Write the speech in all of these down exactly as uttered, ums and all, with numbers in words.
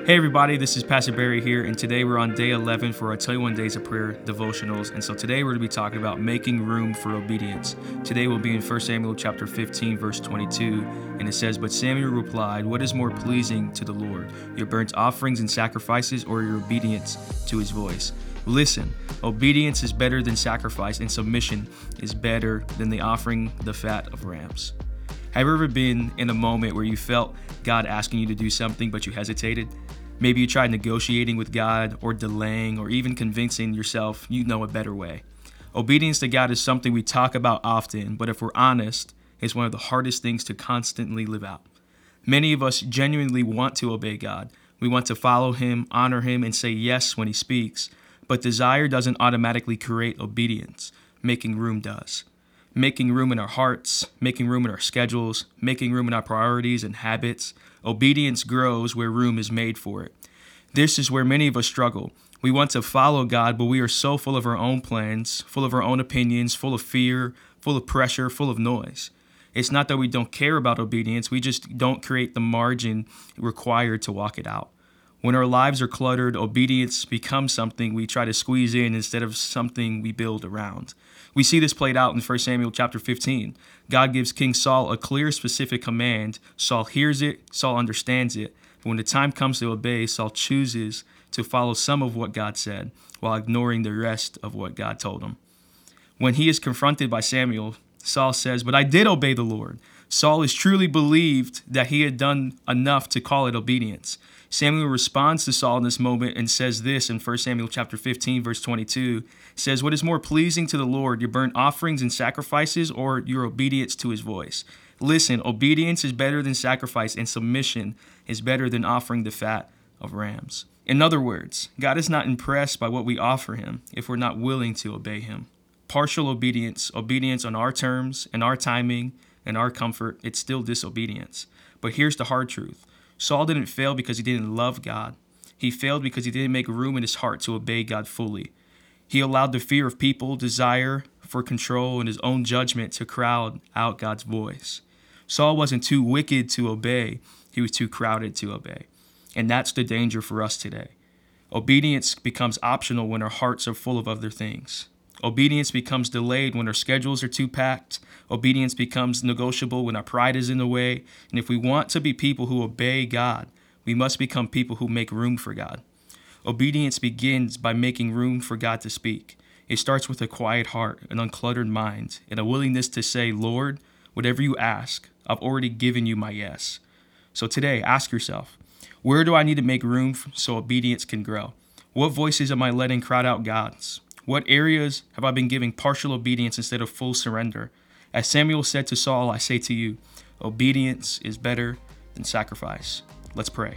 Hey everybody, this is Pastor Barry here, and today we're on day eleven for our twenty-one Days of Prayer devotionals. And so today we're going to be talking about making room for obedience. Today we'll be in First Samuel chapter fifteen, verse twenty-two, and it says, "But Samuel replied, 'What is more pleasing to the Lord, your burnt offerings and sacrifices, or your obedience to his voice?' Listen, obedience is better than sacrifice, and submission is better than the offering the fat of rams." Have you ever been in a moment where you felt God asking you to do something, but you hesitated? Maybe you tried negotiating with God, or delaying, or even convincing yourself you know a better way. Obedience to God is something we talk about often, but if we're honest, it's one of the hardest things to constantly live out. Many of us genuinely want to obey God. We want to follow him, honor him, and say yes when he speaks. But desire doesn't automatically create obedience. Making room does. Making room in our hearts, making room in our schedules, making room in our priorities and habits. Obedience grows where room is made for it. This is where many of us struggle. We want to follow God, but we are so full of our own plans, full of our own opinions, full of fear, full of pressure, full of noise. It's not that we don't care about obedience, we just don't create the margin required to walk it out. When our lives are cluttered, obedience becomes something we try to squeeze in instead of something we build around. We see this played out in First Samuel chapter fifteen. God gives King Saul a clear, specific command. Saul hears it, Saul understands it. But when the time comes to obey, Saul chooses to follow some of what God said while ignoring the rest of what God told him. When he is confronted by Samuel, Saul says, "But I did obey the Lord." Saul is truly believed that he had done enough to call it obedience. Samuel responds to Saul in this moment and says this in First Samuel chapter fifteen, verse twenty-two. It says, "What is more pleasing to the Lord, your burnt offerings and sacrifices, or your obedience to his voice? Listen, obedience is better than sacrifice, and submission is better than offering the fat of rams." In other words, God is not impressed by what we offer him if we're not willing to obey him. Partial obedience, obedience on our terms and our timing and our comfort, it's still disobedience. But here's the hard truth. Saul didn't fail because he didn't love God. He failed because he didn't make room in his heart to obey God fully. He allowed the fear of people, desire for control, and his own judgment to crowd out God's voice. Saul wasn't too wicked to obey. He was too crowded to obey. And that's the danger for us today. Obedience becomes optional when our hearts are full of other things. Obedience becomes delayed when our schedules are too packed. Obedience becomes negotiable when our pride is in the way. And if we want to be people who obey God, we must become people who make room for God. Obedience begins by making room for God to speak. It starts with a quiet heart, an uncluttered mind, and a willingness to say, "Lord, whatever you ask, I've already given you my yes." So today, ask yourself, where do I need to make room so obedience can grow? What voices am I letting crowd out God's? What areas have I been giving partial obedience instead of full surrender? As Samuel said to Saul, I say to you, obedience is better than sacrifice. Let's pray.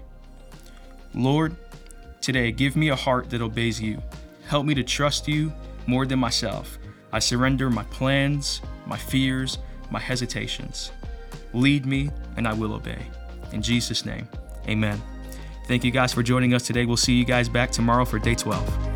Lord, today give me a heart that obeys you. Help me to trust you more than myself. I surrender my plans, my fears, my hesitations. Lead me and I will obey. In Jesus' name, amen. Thank you guys for joining us today. We'll see you guys back tomorrow for day twelve.